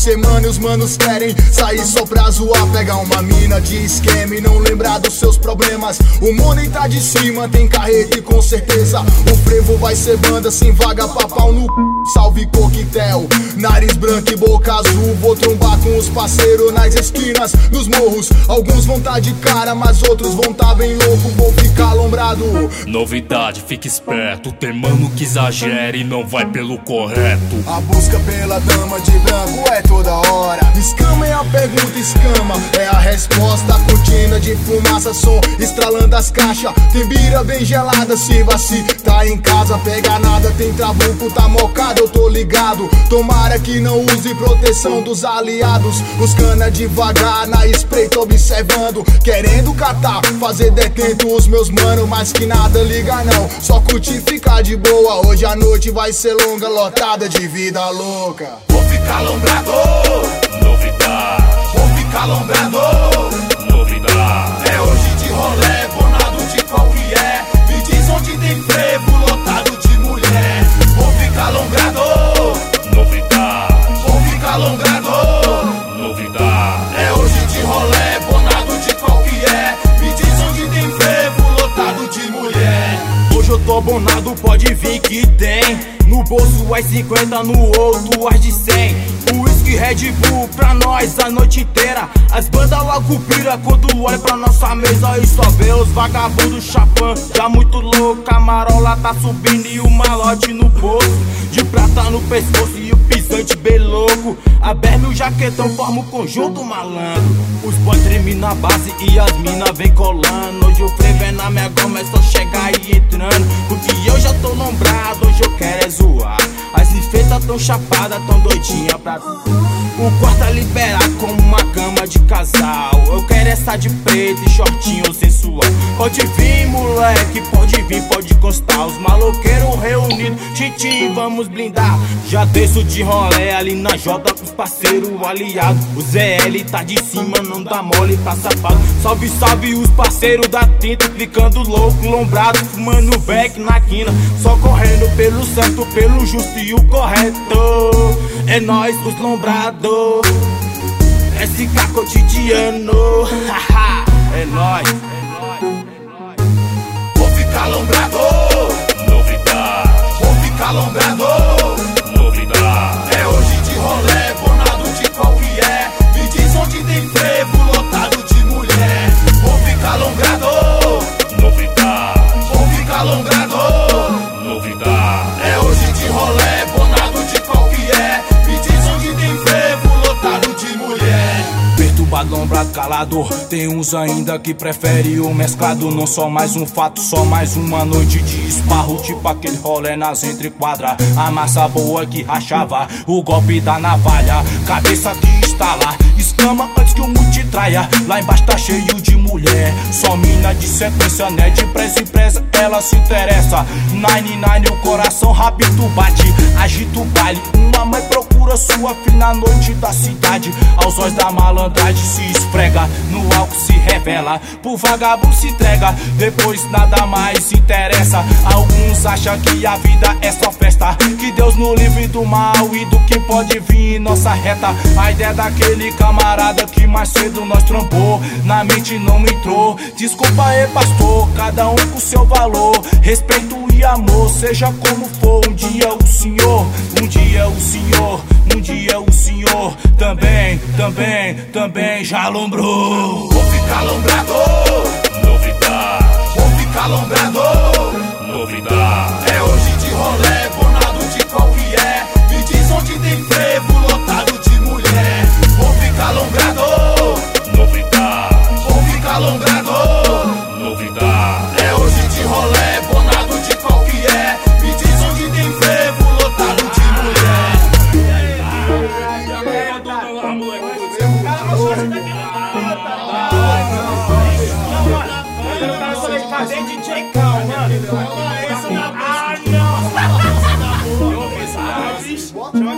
semana e os manos querem sair só pra zoar. Pegar uma mina de esquema e não lembrar dos seus problemas. O money tá de cima, tem carreta e com certeza o frevo vai ser banda, sem vaga pra pau no c. Salve coquetel, nariz branco e boca azul. Vou trombar com os parceiros nas esquinas, nos morros. Alguns vão tá de cara, mas outros vão tá bem louco. Vou ficar alombrado. Novidade, fica esperto. Tem mano que exagera e não vai pelo correto. A busca pela dama de branco é toda hora. Escama é a pergunta, escama é a resposta. Cortina de fumaça, som estralando as caixas. Tem bira bem gelada, sirva-se. Tá em casa, pega nada. Tem trabuco, tá mocado, eu tô ligado. Tomara que não use proteção dos aliados. Os cana devagar na espreita observando. Querendo catar, fazer detento os meus mano. Mas que nada liga não, só curtir e ficar de boa. Hoje a noite vai ser longa, lotada de vida louca. Vou ficar alombrado, Novidade, vou ficar alombrado. novidade, É hoje de rolê, bonado de qual que é. Me diz onde tem frevo, lotado de mulher. Vou ficar alombrado, novidade, vou ficar alombrado. novidade, É hoje de rolê, bonado de qual que é. Me diz onde tem frevo, lotado de mulher. Hoje eu tô abonado, pode vir que tem. No bolso as 50, no outro as de 100. Whisky, Red Bull pra nós a noite inteira. As bandas logo pira quando olha pra nossa mesa e só vê os vagabundos chapando. Já muito louco, a marola tá subindo e o malote no bolso. De prata no pescoço e o pisante bem louco. A berma e o jaquetão formam um conjunto malandro. Os boys tremem na base e as mina vem colando. Hoje o frevo é na minha goma, é só chegar e entrando. Porque eu já tô nombrado, hoje eu quero é zoar. As enfeitas tão chapadas, tão doidinha pra... O quarto é liberado como uma cama de casal. Eu quero essa de preto e shortinho sensual. Pode vir moleque, pode vir, pode constar. Os maloqueiros reunidos, tchim, vamos blindar. Já desço de rolê ali na J com os parceiros aliados. O ZL tá de cima, não dá mole, tá safado. Salve, salve os parceiros da tinta, ficando louco, lombrado, fumando back na quina. Só correndo pelo santo, pelo justo e o correto. É nós os lombrados, SK cotidiano. É nóis. Vou ficar alombrado, novidade, vou ficar alombrado. novidade, É hoje de rolê, bonado de qual que é. Me diz onde tem frevo, lotado de mulher. Vou ficar alombrado, novidade, vou ficar alombrado. novidade, É hoje de rolê, bonado de qual que é. Me diz onde tem frevo, lotado de mulher. Perturbado, lombrado, calado. Tem uns ainda que prefere o mesclado. Não só mais um fato, só mais uma noite de esparro. Tipo aquele rolê nas entrequadras. A massa boa que rachava, o golpe da navalha, cabeça que estala, escama antes que o mundo te traia. Lá embaixo tá cheio de mulher, só mina de sequência, né? De presa em presa, ela se interessa. 99, o coração rápido bate, agita o baile. Uma mãe procura sua filha na noite da cidade. Aos olhos da malandragem se esfrega, no álcool se revela, pro vagabundo se entrega. Depois nada mais interessa. Alguns acham que a vida é só festa, que Deus nos livre do mal e do que pode vir em nossa reta. A ideia daquele camarada que mais cedo nós trombou, na mente não entrou. Desculpa aí pastor, cada um com seu valor. Respeito e amor, seja como for. Um dia o senhor, um dia o senhor, um dia o senhor também já alombrou. Vou ficar alombrado, novidade, vou ficar alombrado. novidade, É hoje de rolê, bonado de qual que é. Me diz onde tem frevo, lotado de mulher. Vou ficar alombrado, novidade, vou ficar alombrado. novidade, É hoje de rolê, bonado de qual que é. Me diz onde tem frevo, lotado de mulher. Fazer DJ Cal, mano.